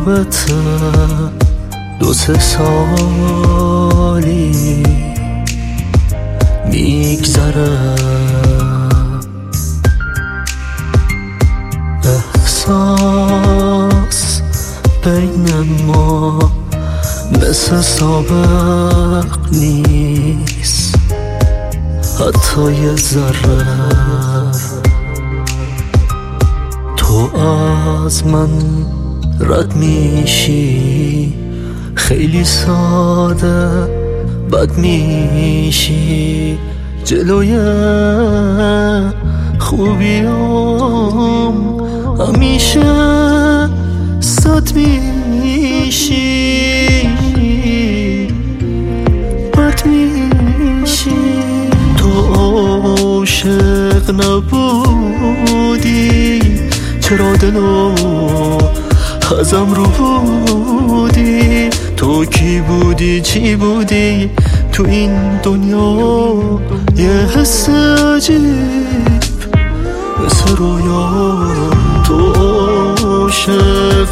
رابطه 2-3 سالی میگذره، احساس بین ما مثل سابق نیست، حتی یه ذره. تو از من رد میشی، خیلی ساده بد میشی، جلوی خوبیام همیشه صد میشی، بد میشی. تو عاشق نبودی، چرا دلو ازم رو بودی؟ تو کی بودی چی بودی تو این دنیا؟ یه حس عجیب مثل رویا. تو عاشق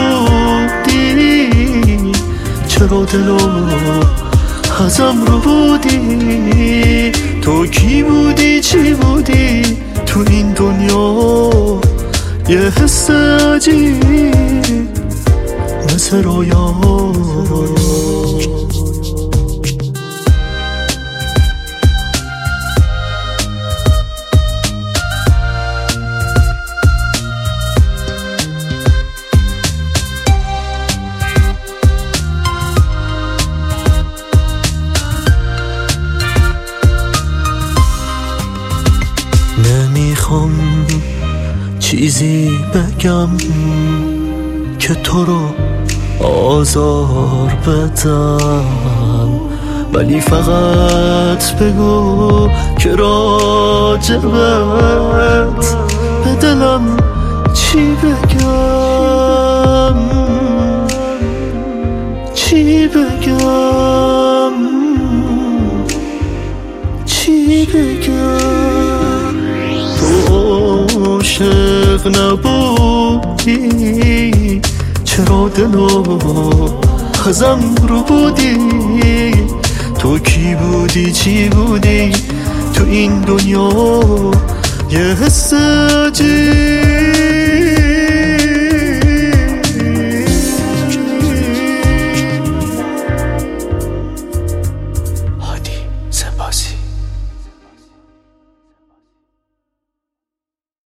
نبودی، چرا دلو ازم رو بودی؟ تو کی بودی چی بودی تو این دنیا؟ یه حس عجیب مثل رویا. نمیخوام چیزی بگم که تو رو آزار بدم، ولی فقط بگو که راجبت به دلم چی بگم، چی بگم، چی بگم. تو عاشق نبودی، چرا دلو ازم رو بودی؟ تو کی بودی چی بودی تو این دنیا؟ یه حس عجیب